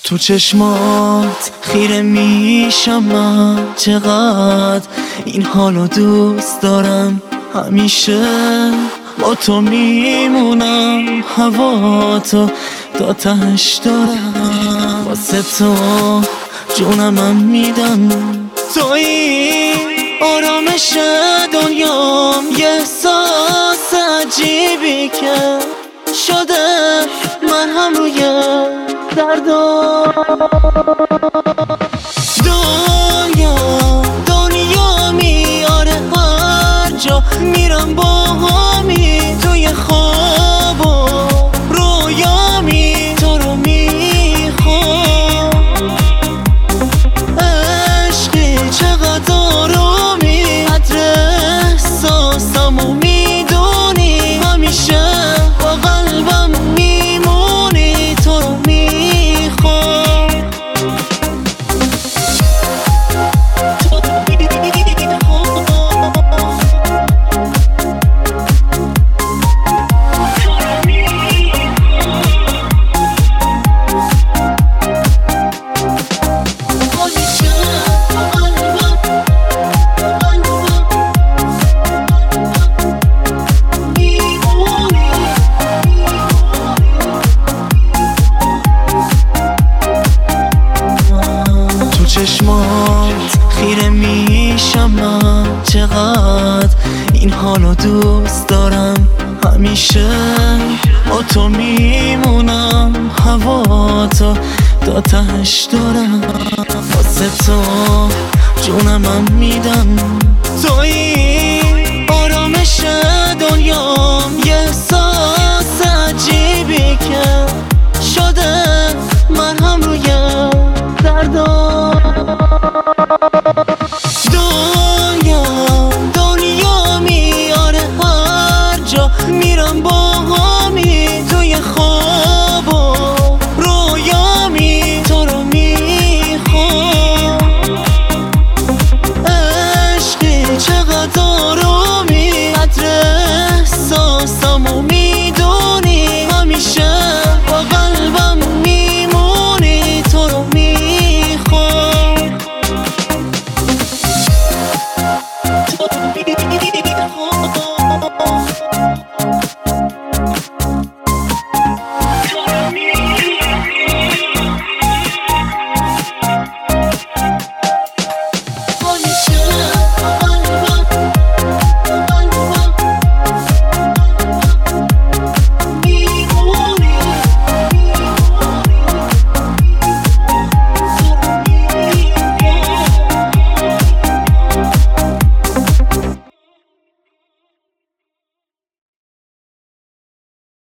تو چشمات خیره میشم من، چقدر این حالو دوست دارم. همیشه با تو میمونم، هوا تو تا تهش دارم. واسه تو جونمم میدم، تویی آرامش دنیام. یه احساس عجیبی که شده مرهم روی دردام. دنیا میاره هر جا میرم، با همی توی خواب و رویامی تو رو میخوام. عشقی چقدر آرومی، قدر احساسمو میدونی. همیشه با قلبم میمونی، تو رو میخوام. چشمات خیره میشم من، چقدر این حالو دوست دارم. همیشه با تو میمونم، هوا تو تا تهش دارم. واسه تو جونمم میدم، تویی آرامش دنیام. یه احساس عجیبی که شده مرهم روی دردام.